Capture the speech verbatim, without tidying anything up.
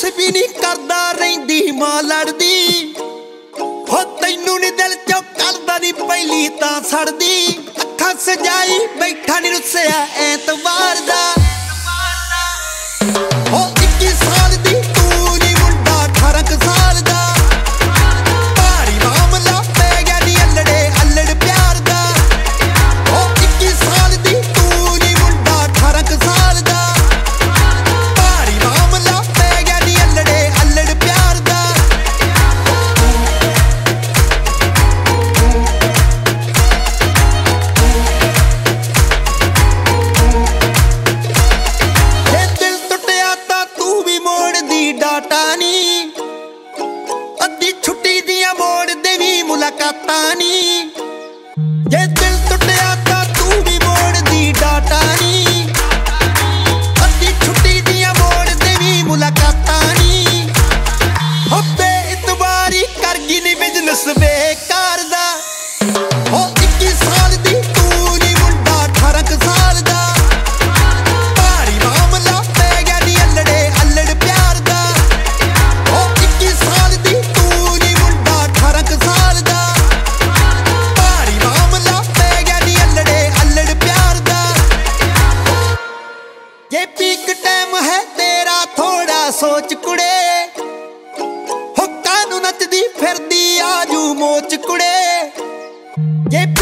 भी नहीं करदा रहिंदी मां लड़दी हो तैनू नी दिल चों करदा नी पहली तां सड़दी अखां सजाई बैठा नी रुस्सिया ऐतवार दा हो इक्की साल दी तू नी मुंडा अठारह क साल दा भारी मामला पै गया नी अल्लड़े अल्लड़ प्यार दा हो इक्की साल दी तू नी मुंडा अठारह क साल दा भारी मामला पै गया नी अल्लड़े अल्लड़ प्यार दा जे दिल टुटिया तां तू भी मोड़ दी डाटा नी अद्धी छुट्टी दियां मोड़ दे वी मुलाकातां नी जे दिल टुटिया तां तू भी मोड़ दी डाटा नी अद्धी छुट्टी दियां मोड़ दे वी मुलाकातां नी हो बेइतबारी कर गई नी बिजनेस बेकार दा हो इक्की साल दी तू नी मुंडा अठारह क साल दा भारी मामला पै गया नी अल्लड़े अल्लड़ प्यार दा हो इक्की साल दी तू नी मुंडा अठारह क साल दा भारी मामला पै गया नी अल्लड़े अल्लड़ प्यार दा ये पीक टाइम है तेरा थोड़ा सोच कुड़े हो कानू नचदी फिरदी आजू मोच कुड़े ये